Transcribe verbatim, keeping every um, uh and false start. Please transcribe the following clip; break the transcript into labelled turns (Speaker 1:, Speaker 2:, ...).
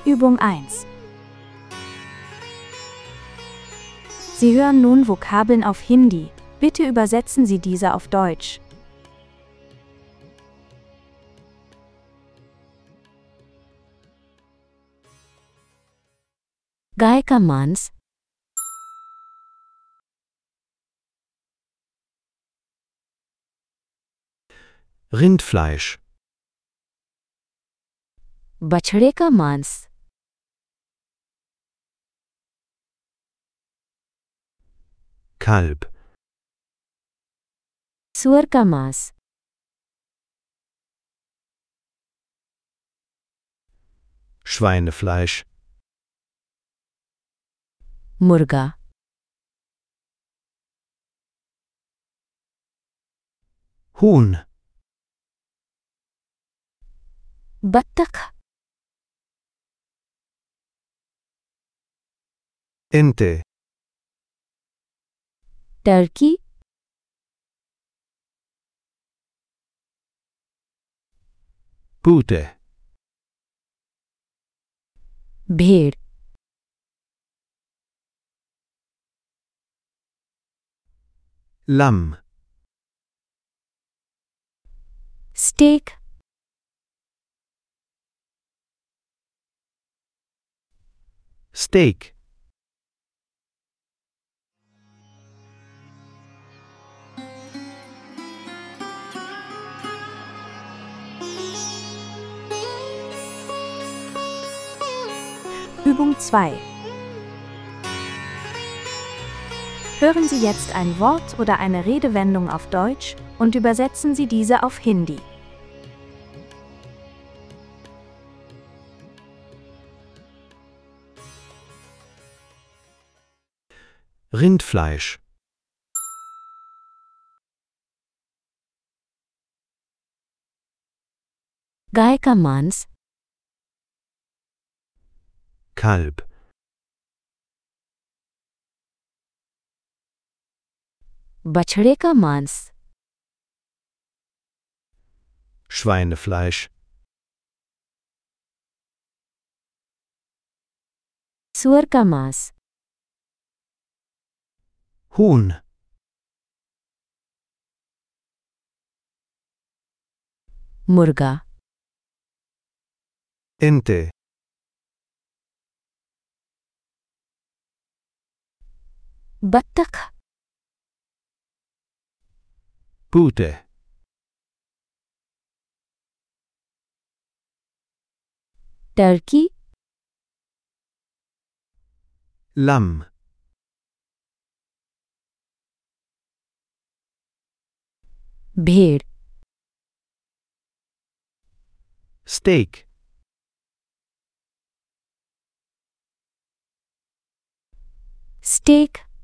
Speaker 1: Übung eins. Sie hören nun Vokabeln auf Hindi. Bitte übersetzen Sie diese auf Deutsch.
Speaker 2: गाय का मांस,
Speaker 3: Rindfleisch,
Speaker 2: बछड़े का मांस,
Speaker 3: Kalb,
Speaker 2: सुअर का मांस,
Speaker 3: Schweinefleisch,
Speaker 2: मुर्गा,
Speaker 3: Huhn,
Speaker 2: बत्तख,
Speaker 3: Ente,
Speaker 2: टर्की,
Speaker 3: Pute,
Speaker 2: भेड़,
Speaker 3: Lamm,
Speaker 2: steak,
Speaker 3: Steak,
Speaker 1: Übung zwei. Hören Sie jetzt ein Wort oder eine Redewendung auf Deutsch und übersetzen Sie diese auf Hindi.
Speaker 3: Rindfleisch,
Speaker 2: गाय का मांस,
Speaker 3: Kalb,
Speaker 2: बछड़े का मांस,
Speaker 3: Schweinefleisch,
Speaker 2: सुअर का मांस,
Speaker 3: Huhn,
Speaker 2: मुर्गा,
Speaker 3: Ente,
Speaker 2: बत्तख,
Speaker 3: Pute,
Speaker 2: टर्की,
Speaker 3: Lamm,
Speaker 2: भेड़,
Speaker 3: Steak,
Speaker 2: स्टेक,